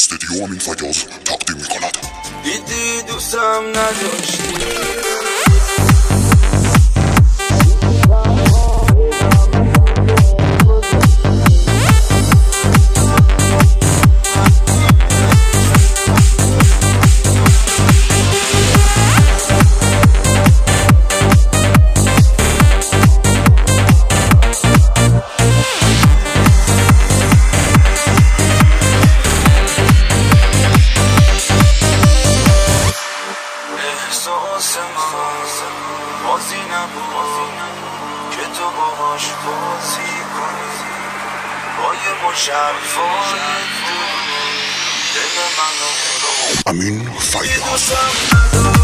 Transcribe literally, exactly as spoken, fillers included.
استدیو امین فیاض تقدیم می‌کند. دیدی دوستم نداشتی احساس من بازی نبود که تو باهاش بازی کنی با یه مشرفای دل من رو امین فیاض.